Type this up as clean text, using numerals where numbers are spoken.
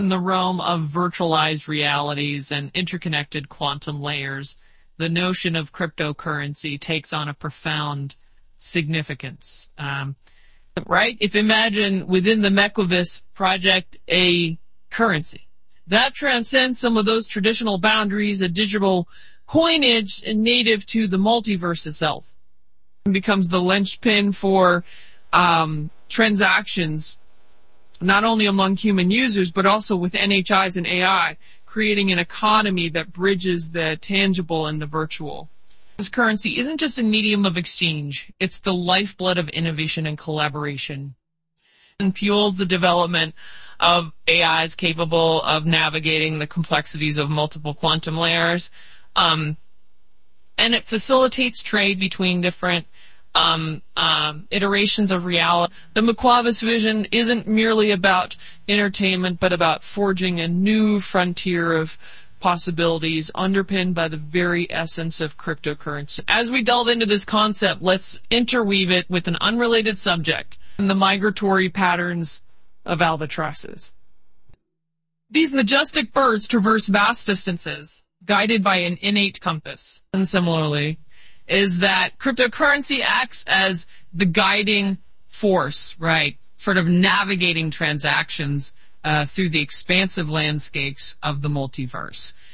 In the realm of virtualized realities and interconnected quantum layers, the notion of cryptocurrency takes on a profound significance. Right? If imagine within the Mekwavis project a currency that transcends some of those traditional boundaries, a digital coinage native to the multiverse itself, and becomes the linchpin for transactions, not only among human users, but also with NHIs and AI, creating an economy that bridges the tangible and the virtual. This currency isn't just a medium of exchange, it's the lifeblood of innovation and collaboration, and fuels the development of AIs capable of navigating the complexities of multiple quantum layers, and it facilitates trade between different iterations of reality. The Mekwavis vision isn't merely about entertainment, but about forging a new frontier of possibilities underpinned by the very essence of cryptocurrency. As we delve into this concept, let's interweave it with an unrelated subject, and the migratory patterns of albatrosses. These majestic birds traverse vast distances, guided by an innate compass. And similarly, is that cryptocurrency acts as the guiding force, right? Sort of navigating transactions through the expansive landscapes of the multiverse.